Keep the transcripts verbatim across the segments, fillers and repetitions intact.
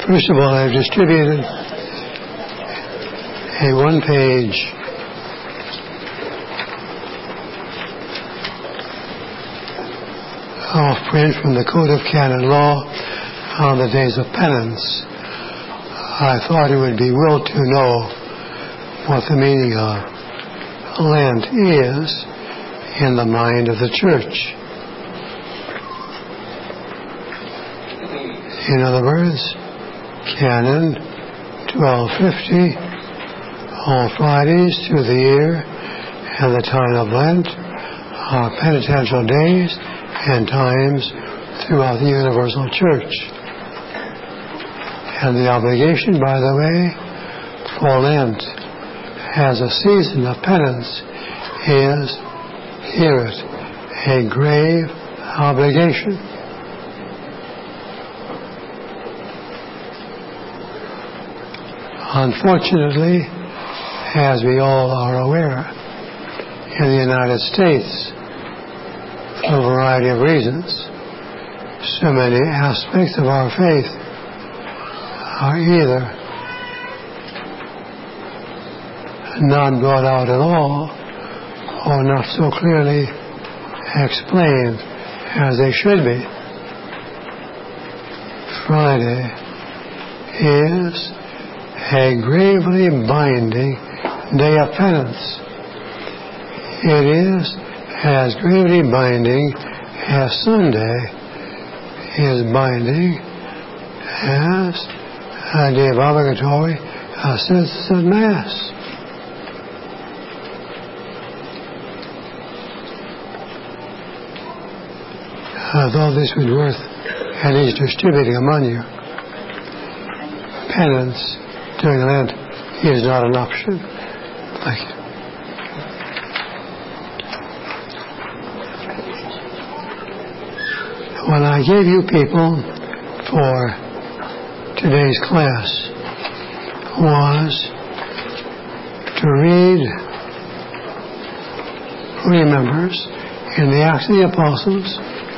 First of all, I've distributed a one-page off-print from the Code of Canon Law on the days of penance. I thought it would be well to know what the meaning of Lent is in the mind of the Church. In other words, Canon twelve fifty, all Fridays through the year and the time of Lent are penitential days and times throughout the universal Church. And the obligation, by the way, for Lent as a season of penance is, hear it, a grave obligation. Unfortunately, as we all are aware, in the United States, for a variety of reasons, so many aspects of our faith are either not brought out at all or not so clearly explained as they should be. Friday is a gravely binding day of penance. It is as gravely binding as Sunday is binding as a day of obligatory assistance at Mass. I thought this would be worth at least distributing among you. Penance during Lent is not an option. Thank you. What I gave you people for today's class was to read, who remembers, in the Acts of the Apostles.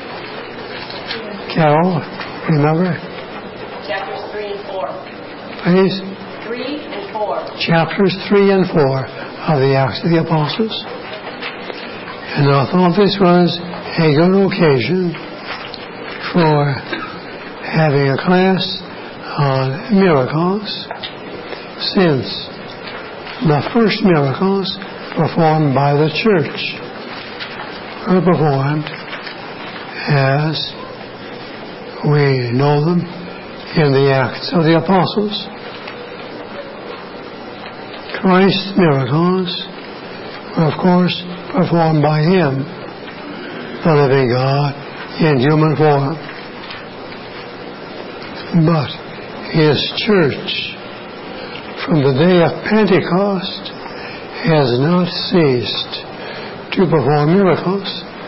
Carol, remember? Chapters three and four. Please? Three and four. Chapters three and four of the Acts of the Apostles. And I thought this was a good occasion for having a class on miracles, since the first miracles performed by the Church were performed as we know them in the Acts of the Apostles. Christ's miracles were, of course, performed by Him, the living God, in human form. But His Church, from the day of Pentecost, has not ceased to perform miracles.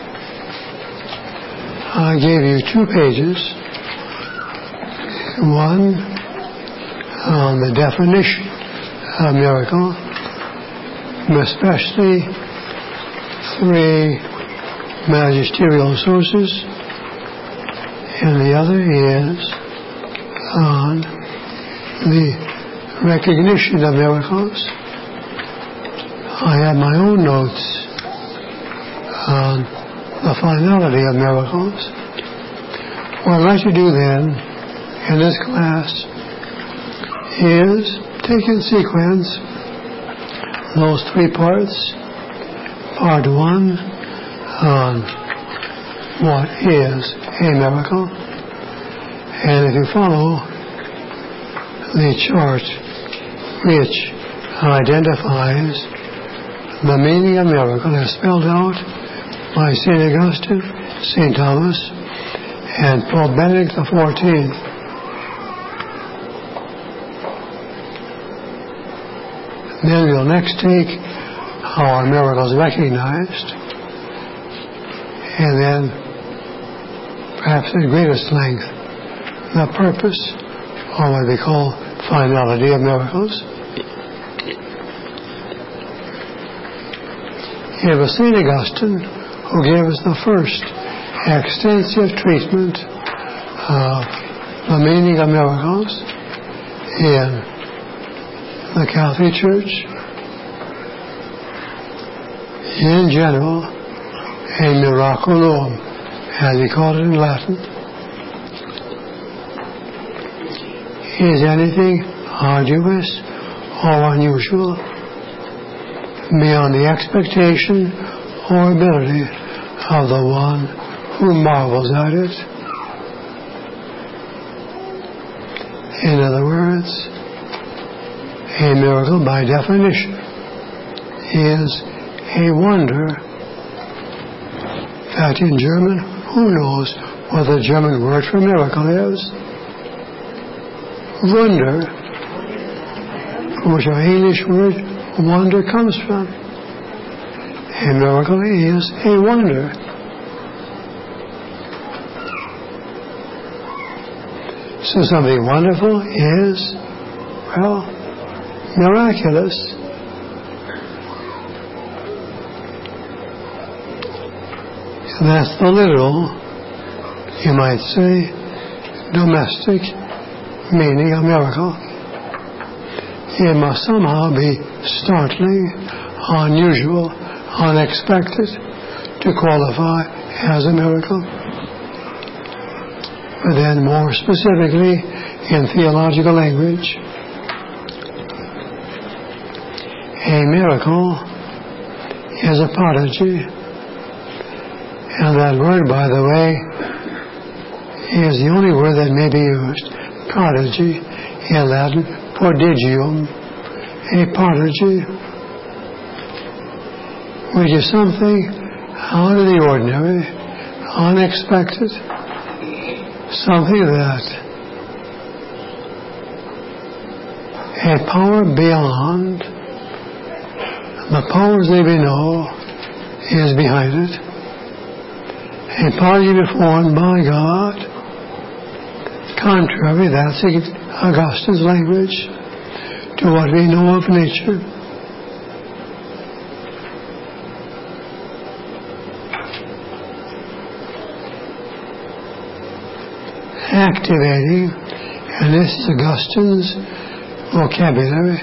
I gave you two pages. One on the definition of miracle, especially three magisterial sources, and the other is on the recognition of miracles. I have my own notes on the finality of miracles. What I'd like to do then in this class is take in sequence those three parts. Part one on what is a miracle, and if you follow the chart which identifies the meaning of miracle as spelled out by Saint Augustine, Saint Thomas, and Pope Benedict the fourteenth. Then we'll next take how are miracles recognized, and then, perhaps at greatest length, the purpose, or what we call finality of miracles. It was Saint Augustine who gave us the first extensive treatment of the meaning of miracles, in the Catholic Church, in general, a miraculum, as he called it in Latin, is anything arduous or unusual beyond the expectation or ability of the one who marvels at it. In other words, a miracle by definition is a wonder. In fact, in German, who knows what the German word for miracle is? Wunder, from which our English word wonder comes from. A miracle is a wonder. So something wonderful is, well, miraculous. And that's the literal, you might say, domestic meaning of miracle. It must somehow be startling, unusual, unexpected to qualify as a miracle. But then more specifically, in theological language, a miracle is a prodigy. And that word, by the way, is the only word that may be used. Prodigy, in Latin, prodigium, a prodigy, which is something out of the ordinary, unexpected, something that a power beyond the powers that we know is behind it. A prodigy performed by God, contrary, that's Augustine's language, to what we know of nature. Activating, and this is Augustine's vocabulary,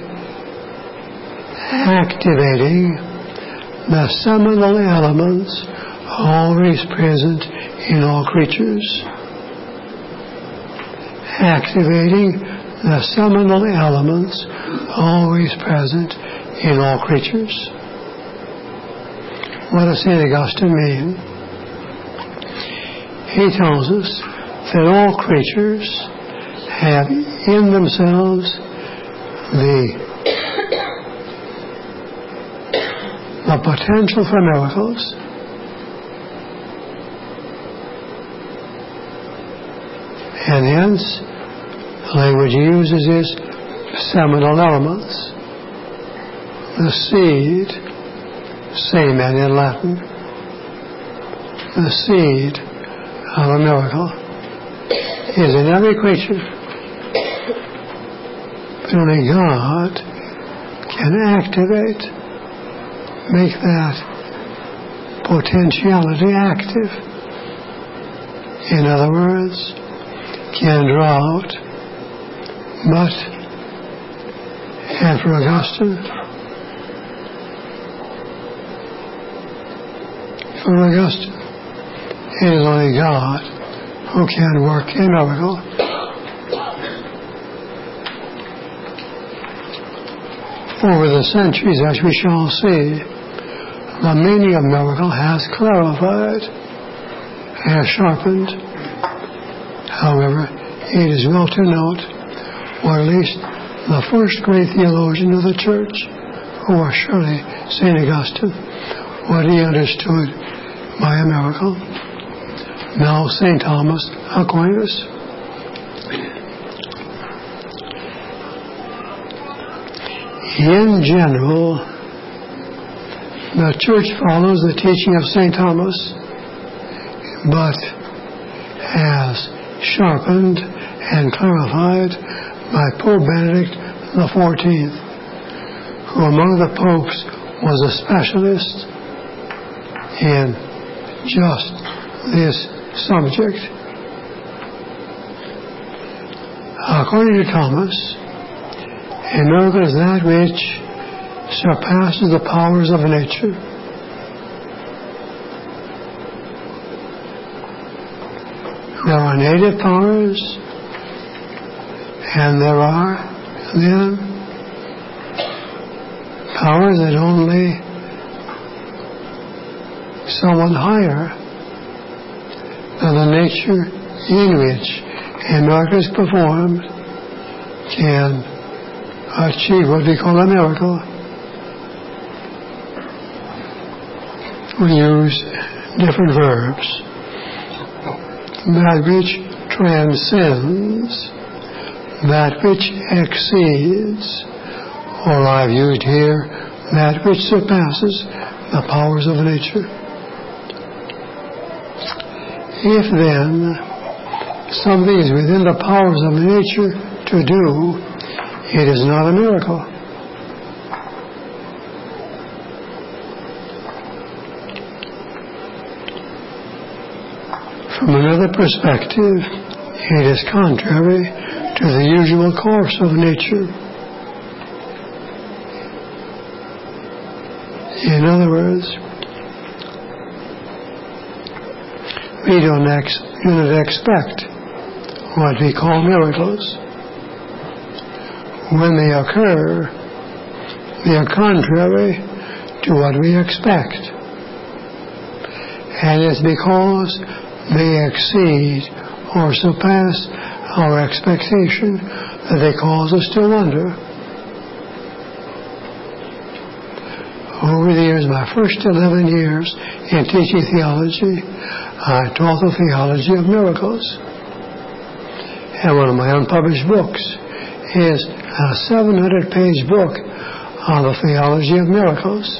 activating the seminal elements always present in all creatures. Activating the seminal elements always present in all creatures. What does Saint Augustine mean? He tells us that all creatures have in themselves the, the potential for miracles. And hence, the language he uses is seminal elements. The seed, semen in Latin, the seed of a miracle is in every creature. But only God can activate, make that potentiality active. In other words, can draw out, but, and for Augustine, for Augustine, it is only God who can work a miracle. Over the centuries, as we shall see, the meaning of miracle has clarified, has sharpened. However, it is well to note, or at least the first great theologian of the Church, who was surely Saint Augustine, what he understood by a miracle. Now Saint Thomas Aquinas. In general, the Church follows the teaching of Saint Thomas, but has sharpened and clarified by Pope Benedict the fourteenth, who among the popes was a specialist in just this subject. According to Thomas, A miracle is that which surpasses the powers of nature. There are native powers, and there are then powers that only someone higher than the nature in which a miracle is performed can achieve what we call a miracle. We use different verbs. That which transcends, that which exceeds, or I've used here, that which surpasses the powers of nature. If then something is within the powers of nature to do, it is not a miracle. From another perspective, it is contrary to the usual course of nature. In other words, we don't ex- do not expect what we call miracles. When they occur, they are contrary to what we expect. And it's because they exceed or surpass our expectation that they cause us to wonder. Over the years, my first eleven years in teaching theology, I taught the theology of miracles. And one of my unpublished books is a seven hundred page book on the theology of miracles.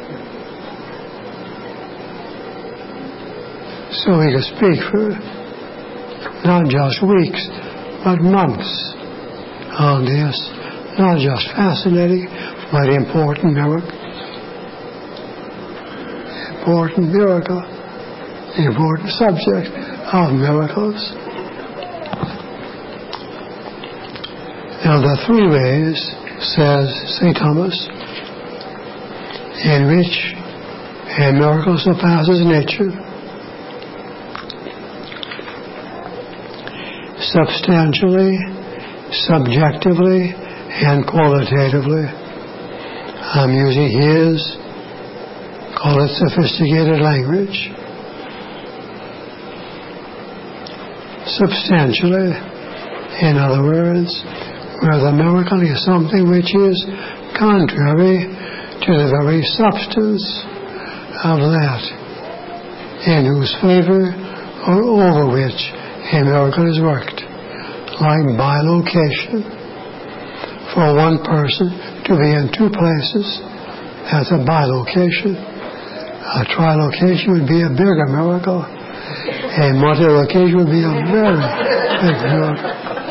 So we could speak for not just weeks, but months on this not just fascinating, but important miracle. Important miracle. The important subject of miracles. Now the three ways, says Saint Thomas, in which a miracle surpasses nature: substantially, subjectively, and qualitatively. I'm using his, call it sophisticated language. Substantially, in other words, where the miracle is something which is contrary to the very substance of that in whose favor or over which a miracle is worked. Like bilocation. For one person to be in two places, that's a bilocation. A trilocation would be a bigger miracle. A multilocation would be a very big miracle.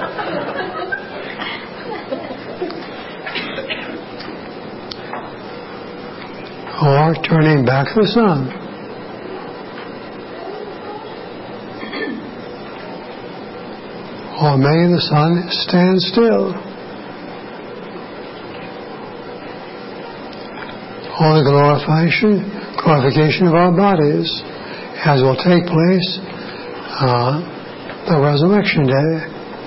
Or turning back the sun. Or making the sun stand still. Or the glorification, glorification of our bodies, as will take place uh, the resurrection day.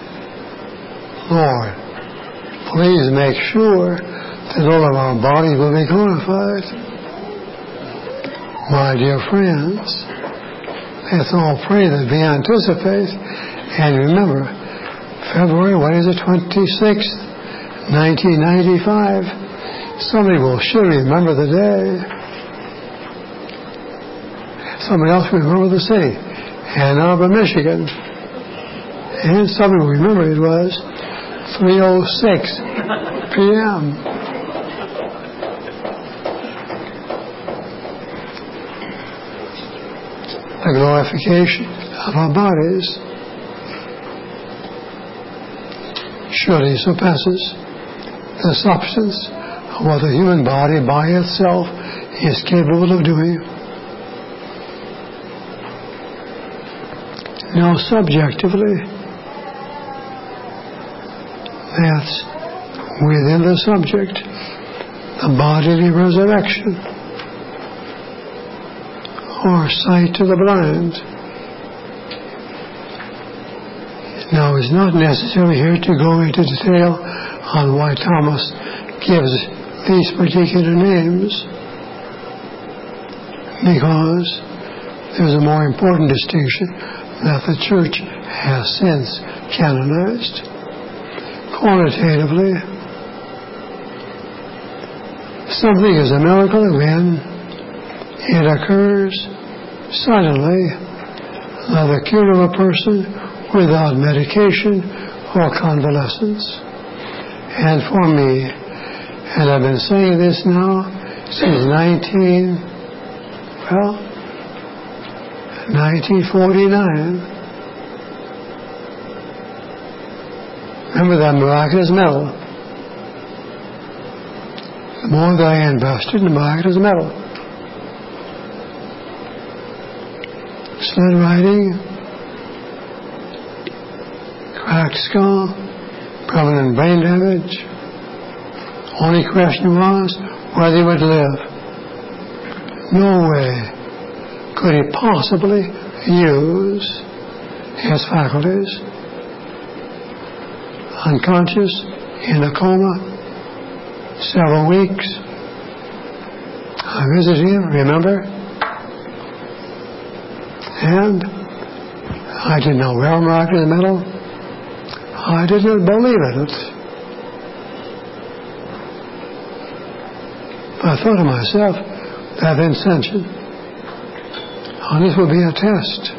Lord, please make sure that all of our bodies will be glorified. My dear friends, let's all pray that we anticipate. And remember, February, what is it, twenty-sixth, nineteen ninety-five. Somebody will sure remember the day. Somebody else will remember the city. Ann Arbor, Michigan. And somebody will remember it was three oh six p.m. The glorification of our bodies surely surpasses the substance of what the human body by itself is capable of doing. Now, subjectively, that's within the subject, the bodily resurrection, or sight to the blind. Now, it's not necessary here to go into detail on why Thomas gives these particular names, because there's a more important distinction that the Church has since canonized. Qualitatively, something is a miracle when it occurs suddenly, like the cure of a person without medication or convalescence. And for me, and I've been saying this now since nineteen, well, nineteen forty-nine. Remember that miraculous medal? The more that I invested in the miraculous medal, sled riding, cracked skull, permanent brain damage. Only question was whether he would live. No way could he possibly use his faculties. Unconscious, in a coma, several weeks. I visited him, remember? And I didn't know where miraculous medal. I didn't believe it. But I thought to myself, that Vincentian, oh, this will be a test.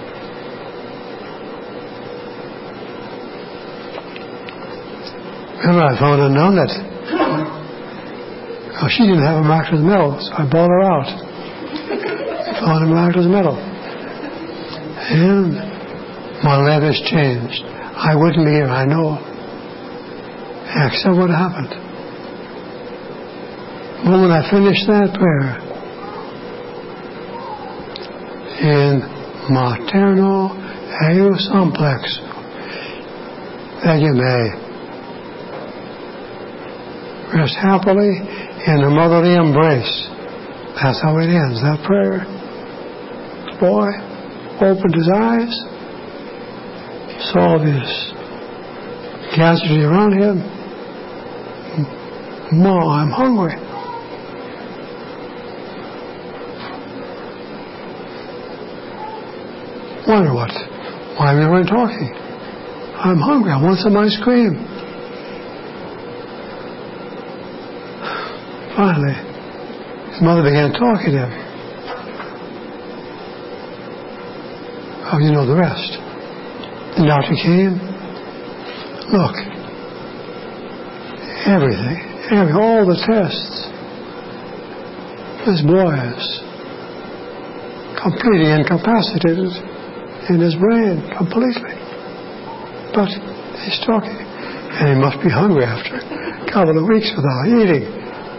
Remember, I found a nun that, oh, she didn't have a miraculous medal, so I bought her out. I found a miraculous medal. And my life has changed. I wouldn't be here, I know. Except what happened. The moment I finished that prayer, in materno eius amplexo, that you may rest happily in a motherly embrace. That's how it ends, that prayer. The boy opened his eyes, saw this casualty around him. Ma, I'm hungry. Wonder what? Why we weren't talking. I'm hungry. I want some ice cream. Finally, his mother began talking to him. Oh, you know the rest. The doctor came. Look, everything, every, all the tests. This boy is completely incapacitated in his brain, completely. But he's talking, and he must be hungry after a couple of weeks without eating.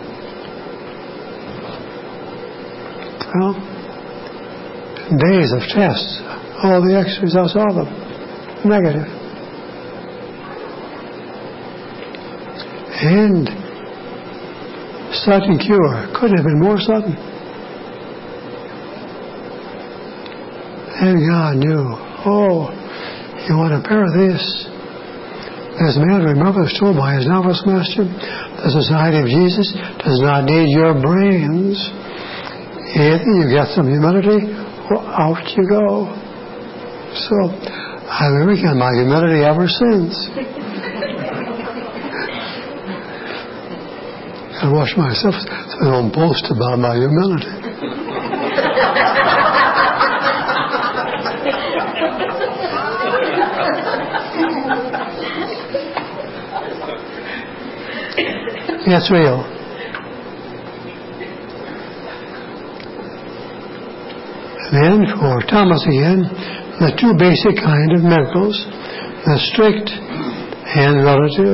Well, days of tests, all the x-rays, I saw them, negative. And sudden cure, couldn't have been more sudden. And God knew, oh, you want a pair of this? This man, remember, was told by his novice master, the Society of Jesus does not need your brains. Either you get some humility, or out you go. So, I've been working on my humility ever since. I wash myself so I don't boast about my humility. It's real. Then, for Thomas again, the two basic kind of miracles, the strict and relative.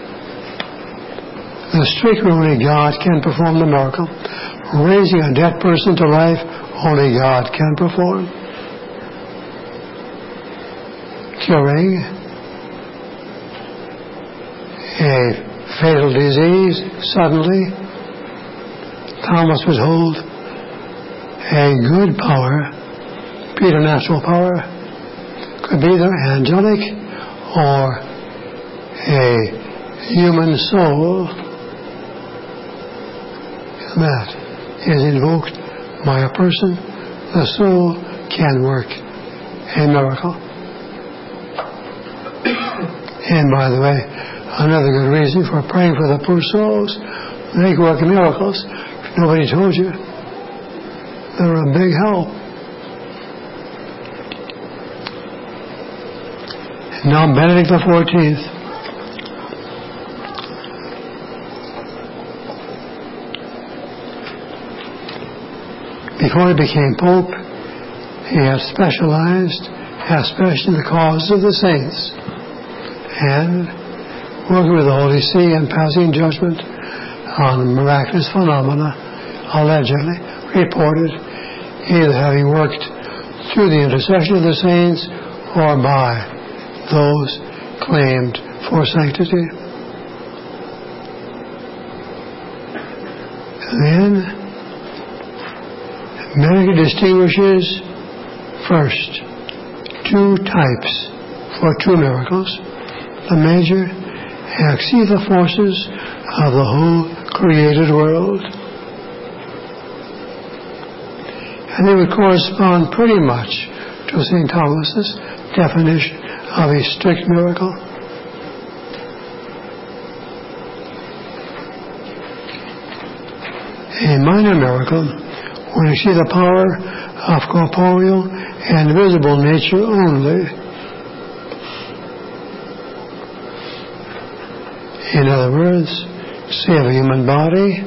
The strict, only God can perform the miracle. Raising a dead person to life, only God can perform. Curing a fatal disease suddenly, Thomas was told a good power, preternatural power, could be either angelic or a human soul that is invoked by a person. The soul can work a miracle. And by the way, another good reason for praying for the poor souls, they can work miracles. If nobody told you, they're a big help. And now Benedict the fourteenth. Before he became Pope, he had specialized, especially in the cause of the saints, and working with the Holy See and passing judgment on miraculous phenomena allegedly reported, either having worked through the intercession of the saints or by those claimed for sanctity. Then Benedict distinguishes first two types for true miracles: the major exceeding forces of the whole created world. And they would correspond pretty much to Saint Thomas's definition of a strict miracle. A minor miracle, when you see the power of corporeal and visible nature only. In other words, save a human body,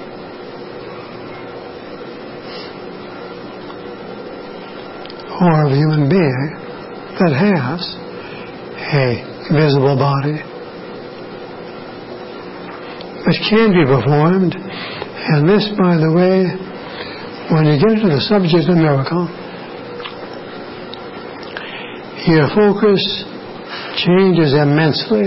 or of a human being that has a visible body, which can be performed. And this, by the way, when you get to the subject of miracle, your focus changes immensely,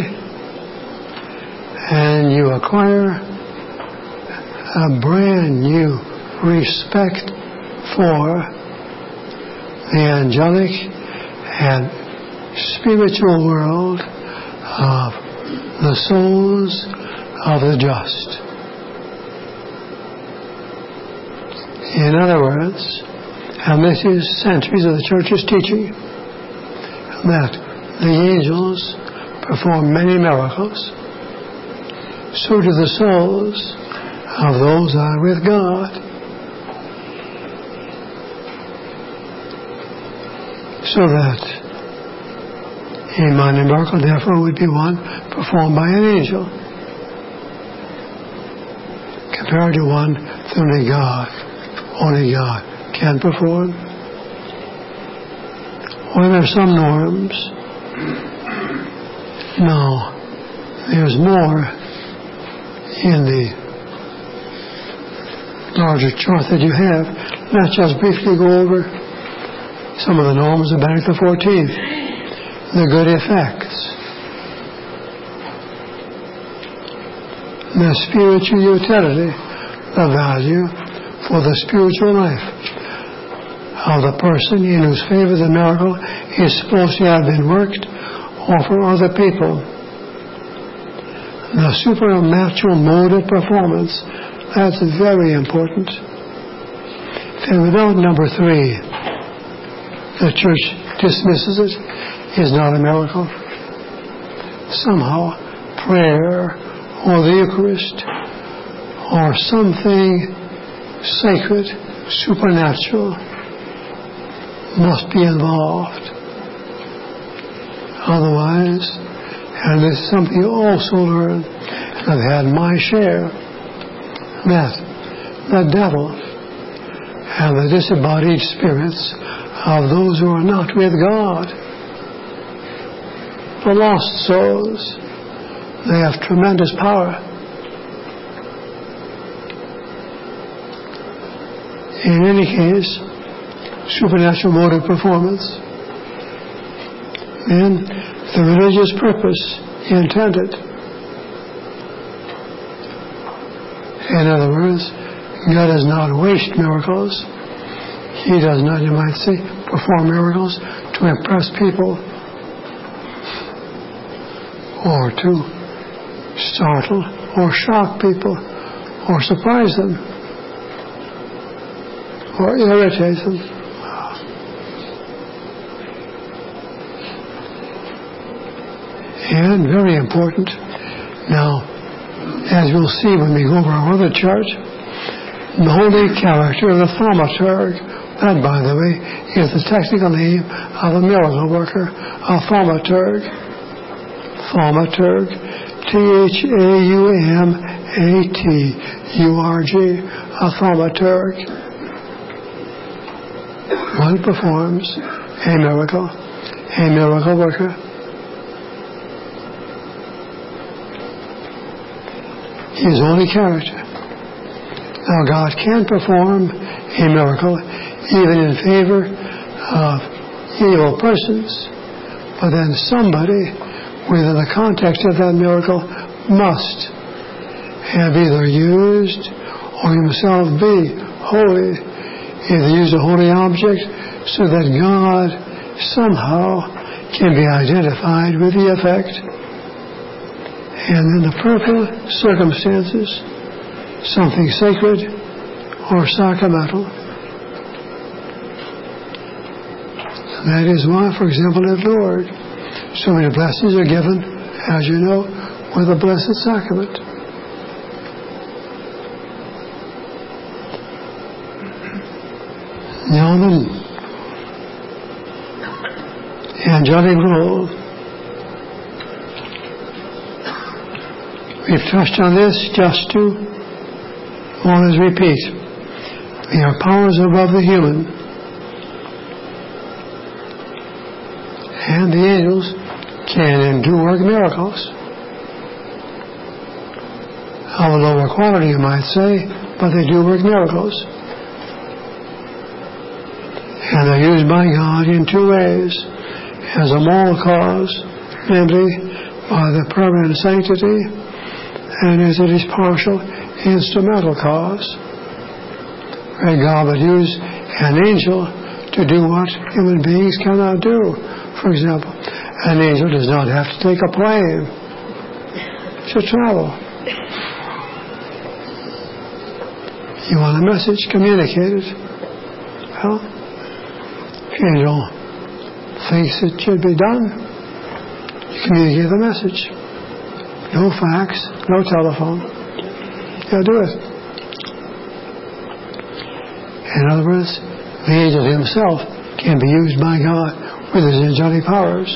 and you acquire a brand new respect for the angelic and spiritual world of the souls of the just. In other words, and this is centuries of the Church's teaching, that the angels perform many miracles, so do the souls of those who are with God. So that a minor miracle, therefore, would be one performed by an angel, compared to one that only God, only God can perform. Well, there are some norms. No, there's more in the larger chart that you have. Let's just briefly go over some of the norms of Benedict the fourteenth. The good effects, the spiritual utility, the value for the spiritual life of the person in whose favor the miracle is supposed to have been worked, or for other people. The supernatural mode of performance, that's very important. And without number three, the Church dismisses it, is not a miracle. Somehow, prayer or the Eucharist or something sacred, supernatural, must be involved. Otherwise, and this is something you also learn, and I've had my share, that the devil and the disembodied spirits of those who are not with God, the lost souls, they have tremendous power. In any case, supernatural mode of performance, and the religious purpose intended, In other words, God does not waste miracles. He does not, you might say, perform miracles to impress people or to startle or shock people or surprise them or irritate them. And very important, now, as we'll see when we go over our other chart, the holy character of the thaumaturg, that, by the way, is the technical name of a miracle worker, a thaumaturg. Thaumaturg, T H A U M A T U R G, a thaumaturg. One performs a miracle, a miracle worker. His holy character. Now, God can perform a miracle even in favor of evil persons, but then somebody within the context of that miracle must have either used or himself be holy, either use a holy object so that God somehow can be identified with the effect, and in the proper circumstances, something sacred or sacramental. That is why, for example, at Lourdes, so many blessings are given, as you know, with the Blessed Sacrament. Now the angelic role. We've touched on this just to always repeat. They are powers above the human. And the angels can and do work miracles. Of a lower quality, you might say, but they do work miracles. And they're used by God in two ways. As a moral cause, namely by the permanent sanctity, and as it is partial instrumental cause. Where God would use an angel to do what human beings cannot do. For example, an angel does not have to take a plane to travel. You want a message communicated. Well, if the angel thinks it should be done, you communicate the message. No fax, no telephone. You'll do it. In other words, the angel himself can be used by God with his angelic powers.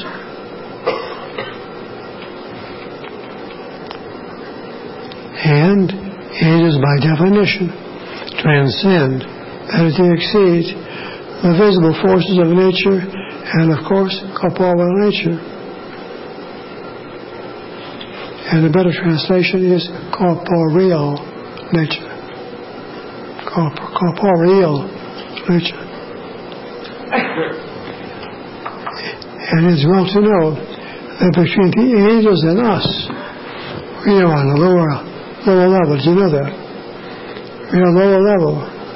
And angels, by definition, transcend, that is, they exceed the visible forces of nature and, of course, corporeal nature. And a better translation is corporeal nature. Corp- corporeal nature. And it's well to know that between the angels and us, we are on a lower, lower level. Did you know that? We are lower level.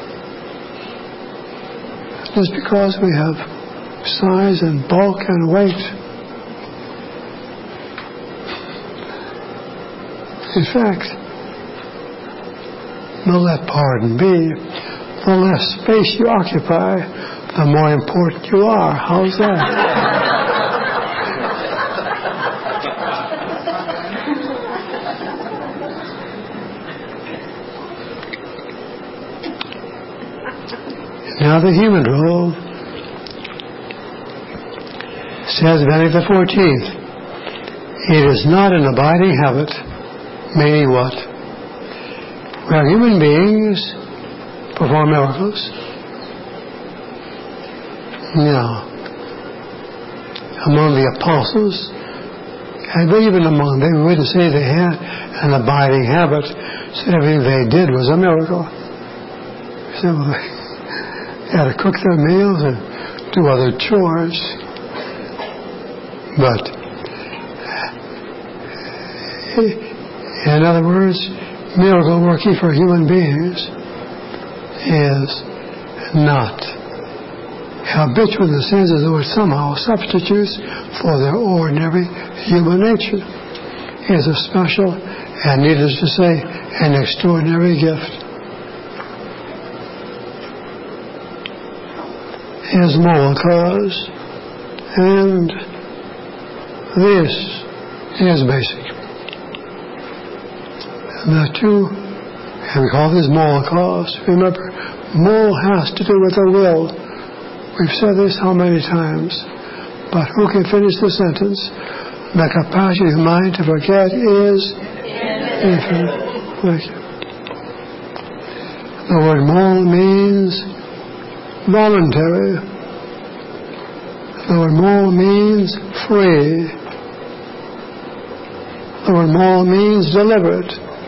Just because we have size and bulk and weight. In fact, the less pardon be, the less space you occupy, the more important you are. How's that? Now the human role says Benedict the fourteenth, it is not an abiding habit, meaning what? Where human beings perform miracles. Now, among the apostles, and even among them, we wouldn't say they had an abiding habit, so everything they did was a miracle. So they had to cook their meals and do other chores. But, in other words, miracle working for human beings is not habitual in the sense as though it somehow substitutes for their ordinary human nature. It's a special and, needless to say, an extraordinary gift. Is moral cause, and this is basic. And the two, and we call this moral cause. Remember, moral has to do with the will. We've said this how many times, but who can finish the sentence? The capacity of the mind to forget is infinite. Thank you. The word moral means voluntary. The word moral means free. The word moral means deliberate.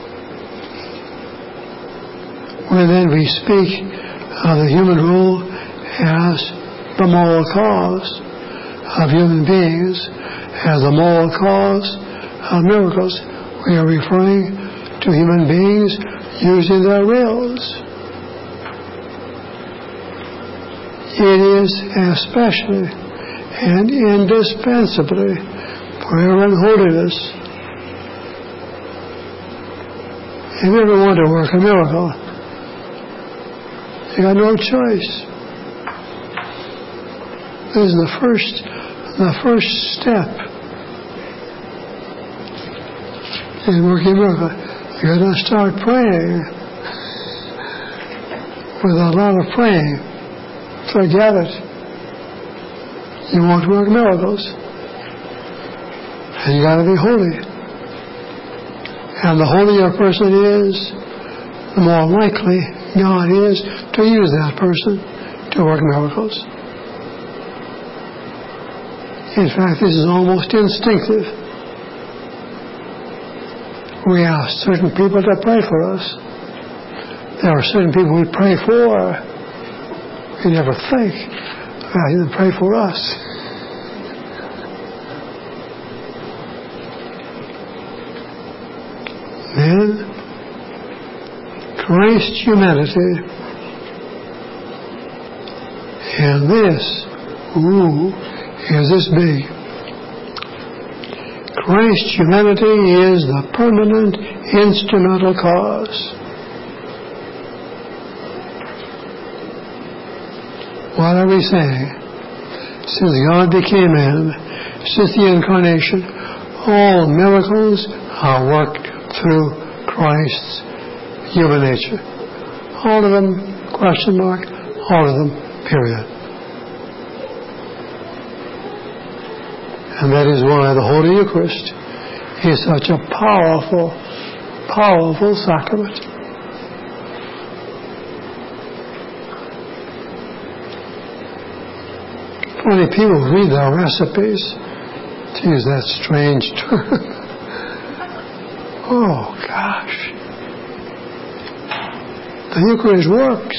When then we speak of the human rule as the moral cause of human beings, as the moral cause of miracles, we are referring to human beings using their wills. It is especially and indispensably for every holiness. If you ever want to work a miracle, you got no choice. This is the first, the first step in working a miracle. You got to start praying. With a lot of praying, forget it. You won't work miracles. And you got to be holy. And the holier a person is, the more likely God is to use that person to work miracles. In fact, this is almost instinctive. We ask certain people to pray for us. There are certain people we pray for. We never think about them pray for us. Then, Christ's humanity, and this, ooh, is this big. Christ's humanity is the permanent instrumental cause. What are we saying? Since God became man, since the incarnation, all miracles are worked through Christ's human nature. All of them, question mark, all of them, period. And that is why the Holy Eucharist is such a powerful, powerful sacrament. Funny people read their recipes, to use that strange term. Oh, gosh. The Eucharist works.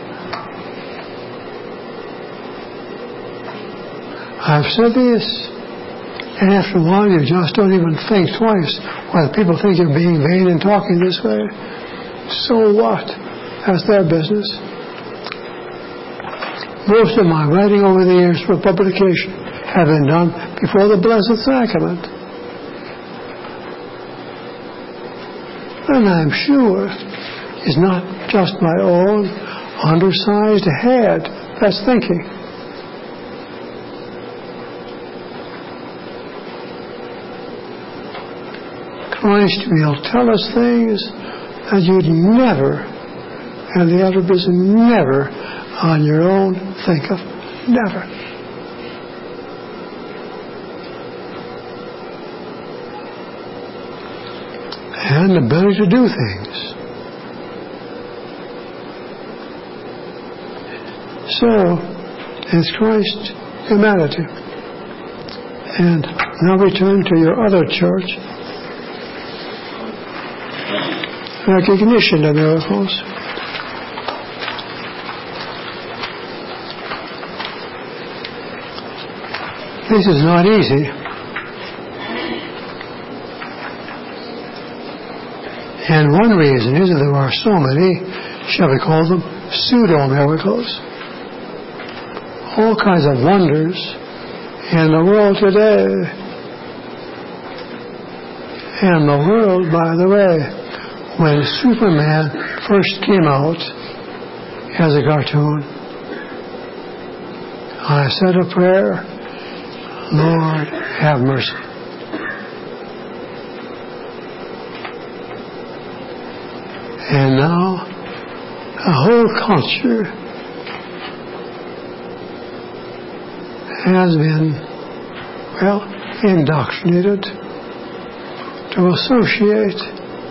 I've said this, and after a while you just don't even think twice whether people think you're being vain and talking this way. So what? That's their business. Most of my writing over the years for publication have been done before the Blessed Sacrament. And I'm sure it's not just my own undersized head that's thinking. Christ will tell us things that you'd never, and the other is never, on your own think of. Never. And the ability to do things. So, it's Christ's humanity. And now we turn to your other church. Recognition of miracles. This is not easy. And one reason is that there are so many, shall we call them, pseudo-miracles. All kinds of wonders in the world today. And the world, by the way, when Superman first came out as a cartoon, I said a prayer, Lord, have mercy. And now, a whole culture has been, well, indoctrinated to associate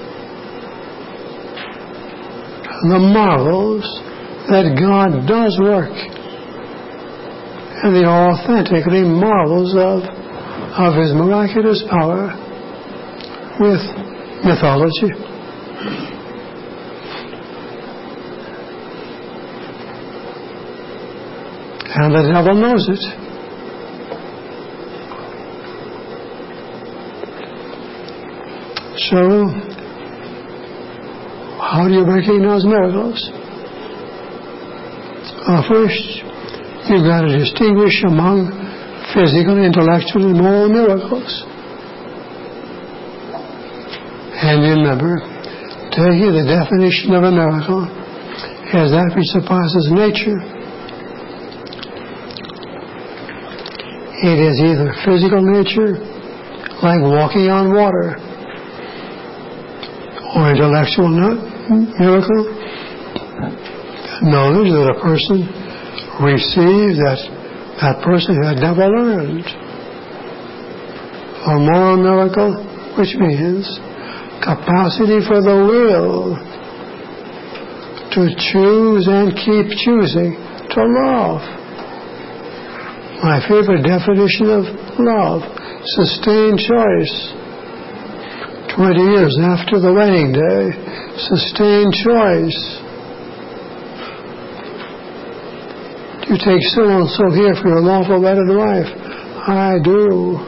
the marvels that God does work and the authentically marvels of, of His miraculous power with mythology. And the devil knows it. So, how do you recognize miracles? Uh, first, you've got to distinguish among physical, intellectual, and moral miracles. And remember, taking the definition of a miracle as that which surpasses nature, it is either physical nature, like walking on water, or intellectual miracle, knowledge that a person received that that person had never learned. Or moral miracle, which means capacity for the will to choose and keep choosing to love. My favorite definition of love, sustained choice. Twenty years after the wedding day, sustained choice. Do you take so-and-so here for your lawful wedded wife? I do.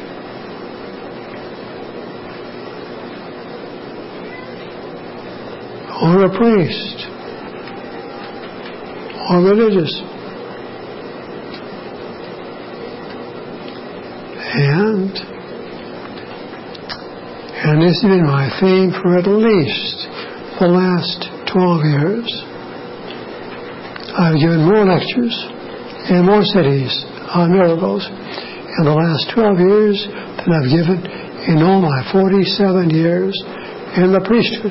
Or a priest. Or religious. And, and this has been my theme for at least the last twelve years. I've given more lectures in more cities on miracles in the last twelve years than I've given in all my forty-seven years in the priesthood.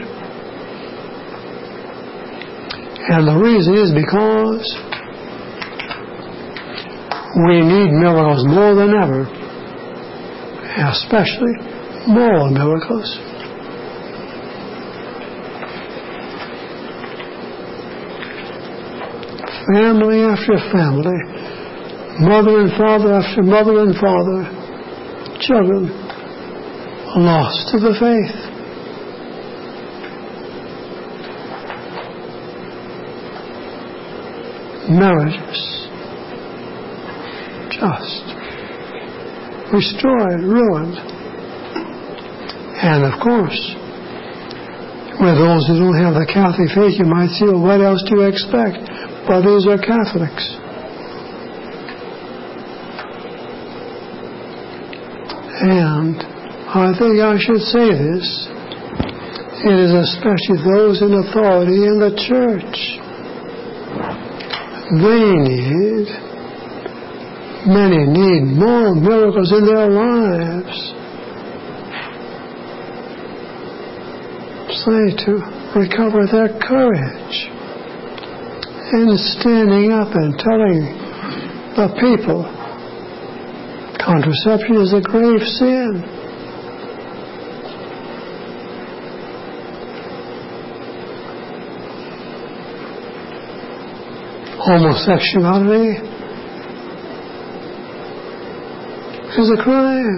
And the reason is because we need miracles more than ever. Especially moral miracles. Family after family, mother and father after mother and father, children lost to the faith. Marriages just destroyed, ruined. And of course, with those who don't have the Catholic faith, you might say, well, what else do you expect? Well, these are Catholics. And I think I should say this. It is especially those in authority in the church. They need Many need more miracles in their lives. Say to recover their courage in standing up and telling the people contraception is a grave sin. Homosexuality is a crime.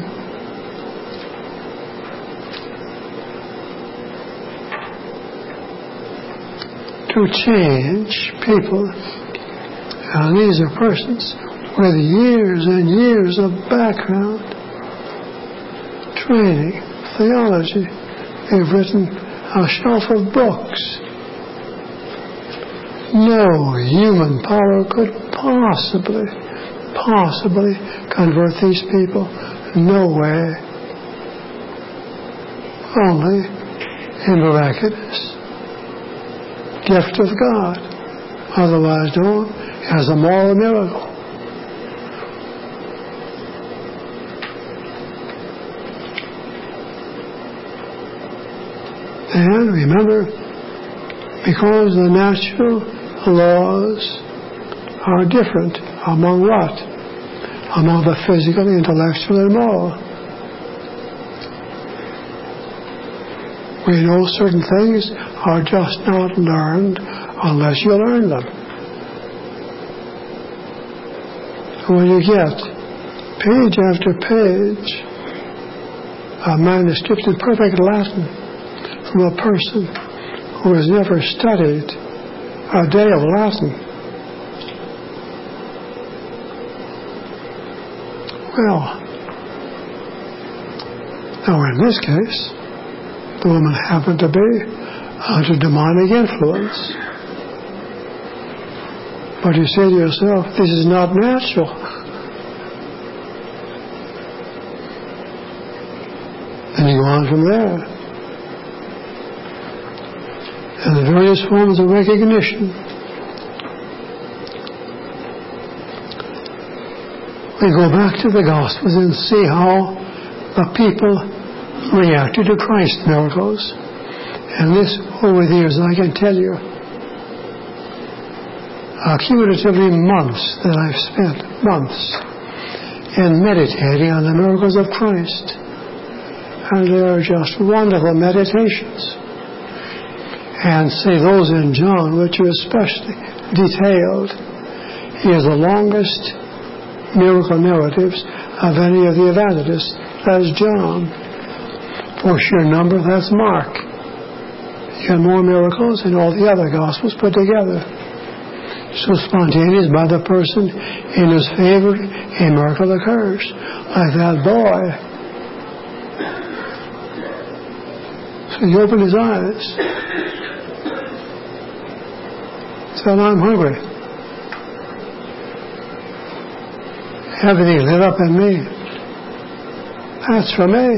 To change people, and these are persons with years and years of background, training, theology. They've written a shelf of books. No human power could possibly, possibly convert these people. No way. Only a miraculous gift of God, otherwise known as a moral miracle. And remember, because the natural laws are different among what? Among the physical, intellectual, and moral. We know certain things are just not learned unless you learn them. When you get page after page of manuscripts in perfect Latin from a person who has never studied a day of Latin, well, now in this case, the woman happened to be under demonic influence. But you say to yourself, this is not natural. And you go on from there. And the various forms of recognition. We go back to the Gospels and see how the people reacted to Christ's miracles. And this, over the years, I can tell you, accumulatively months that I've spent, months, in meditating on the miracles of Christ. And they are just wonderful meditations. And say those in John, which are especially detailed. He has the longest miracle narratives of any of the evangelists. That's John. For sheer number, that's Mark. You have more miracles than all the other Gospels put together. So spontaneous by the person in whose favor a miracle occurs. Like that boy. So he opened his eyes. Said, I'm hungry. Everything lit up in me. That's for me.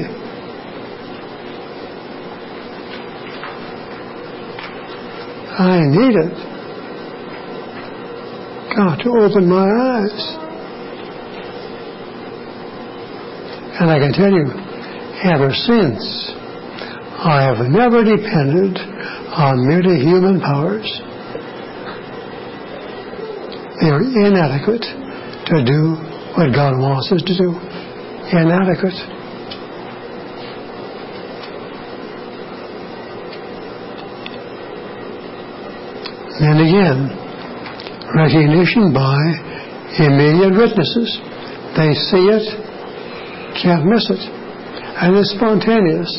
I need it. God to open my eyes. And I can tell you, ever since, I have never depended on merely human powers. They are inadequate to do what God wants us to do. Inadequate. And again, recognition by immediate witnesses. They see it, can't miss it. And it's spontaneous.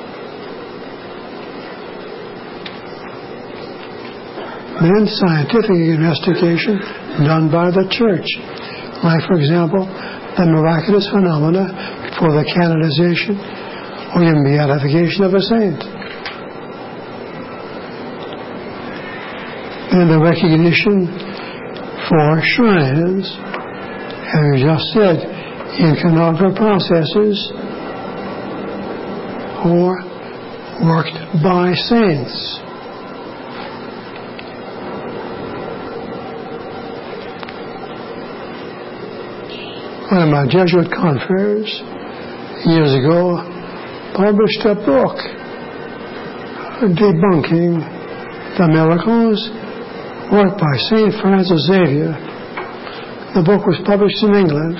Then scientific investigation done by the church. Like, for example, the miraculous phenomena for the canonization or even beatification of a saint. And the recognition for shrines, as we just said, in canonical processes or worked by saints. One of my Jesuit confreres years ago published a book debunking the miracles worked by Saint Francis Xavier. The book was published in England.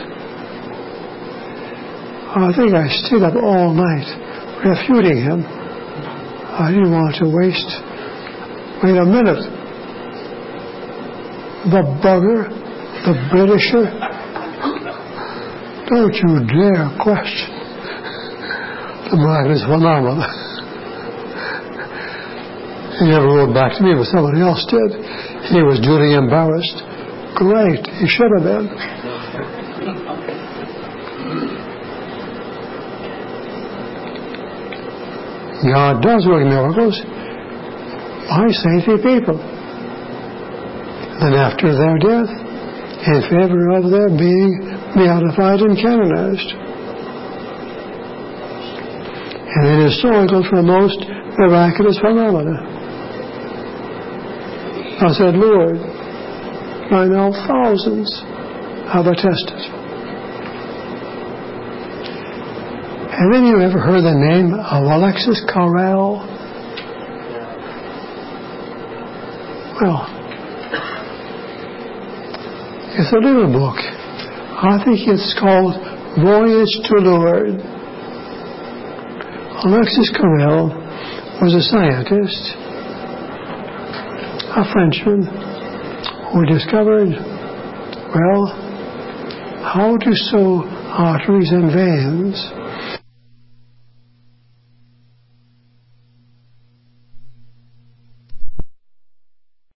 I think I stayed up all night refuting him. I didn't want to waste. Wait a minute. The bugger, the Britisher. Don't you dare question the miraculous phenomena. He never wrote back to me, but somebody else did. He was duly embarrassed. Great, he should have been. God does work miracles by saintly people. And after their death, in favor of their being beatified and canonized. And it is so equal to the most miraculous phenomena. I said, Lord, by now thousands have attested. Have any of you ever heard the name of Alexis Carrel? Well, it's a little book. I think it's called Voyage to Lourdes. Alexis Carrel was a scientist, a Frenchman, who discovered, well, how to sew arteries and veins